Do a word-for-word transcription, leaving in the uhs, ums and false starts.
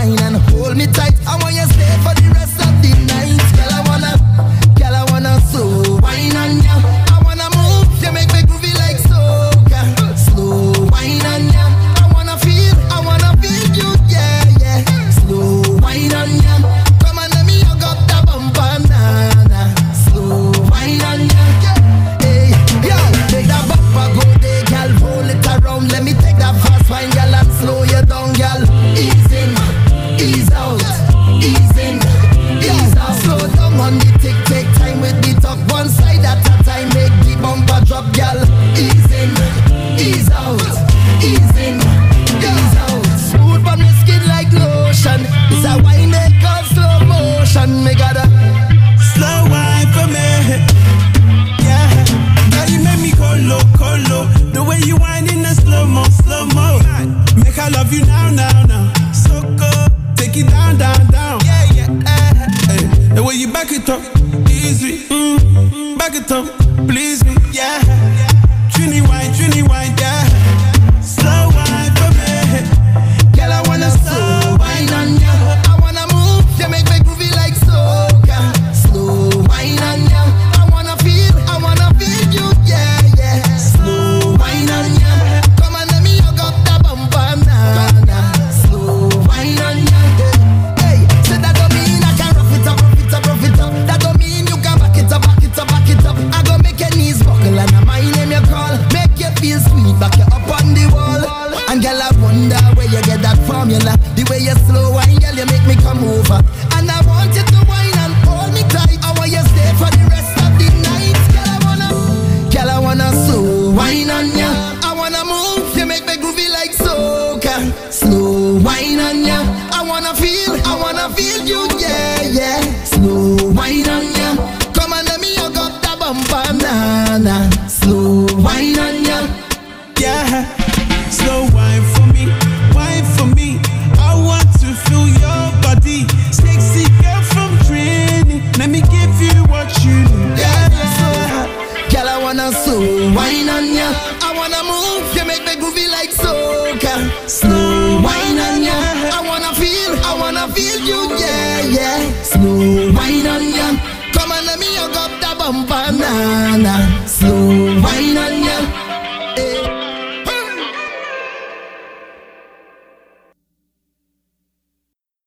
wine and hold me tight. I want you stay for the rest of the night. Girl, I wanna, girl, I wanna so wine on ya. I wanna move, you make me groovy like soca. Slow wine on ya. I wanna feel, I wanna feel you, yeah, yeah. Slow wine on ya. Come on, let me hug up the bumper, nah, nah. Slow wine on ya. Hey, yo, take that bumper, go there, girl. Roll it around, let me take that fast wine, girl, and slow you down, girl. Ease in, ease out, ease in, ease out. Slow down on the tick, take time with the talk. One side at a time, make the bumper drop, girl. Ease in, ease out, ease in, ease out. Smooth on your skin like lotion. It's a wine they call slow motion. Me gotta slow wine for me. Yeah, girl, you make me go low, go low. The way you whine in the slow mo, slow mo. Make I love you now, now, now. So good, take it down, down, down. Yeah, yeah. Uh, hey. The way you back it up, easy. Mm, mm, back it up, please me. Yeah. Trini wine, Trini wine, yeah. Slow wine for me. girl, I wanna slow wine on ya. I wanna move, you make me groovy like soca. Slow wine on ya. I wanna feel, I wanna feel you, yeah, yeah. Slow wine on ya. Come on, let me hug up the bumper, nah, nah. Slow wine on ya. Hey, so that don't mean I can rough it up, rough it up, rough it up. That don't mean you can back it up, back it up, back it up. I go make your knees buckle and I my name you call. Make you feel sweet, back you up on the wall. And girl, I wonder where you get that formula. The way you slow wine, girl, you make me come over. And I want you to wine and hold me tight. I want you stay for the rest of the night. Girl, I wanna, girl, I wanna slow wine on ya. I wanna move, you make me groovy like soca. Slow wine on ya. I wanna feel, I wanna feel you, yeah, yeah. Slow wine on ya. Come on, let me hug up the bumper, nah, nah. Slow wine on ya. Yeah, slow wine for me, wine for me. I want to feel your body, sexy girl from Trini. Let me give you what you need. Yeah, yeah. Girl, I wanna slow wine on ya. I wanna move, you make me groovy like soca. Slow wine on ya. I wanna feel, I wanna feel you, yeah, yeah. Slow wine on ya. Come on, let me hug up the bumper, nah, nah. Slow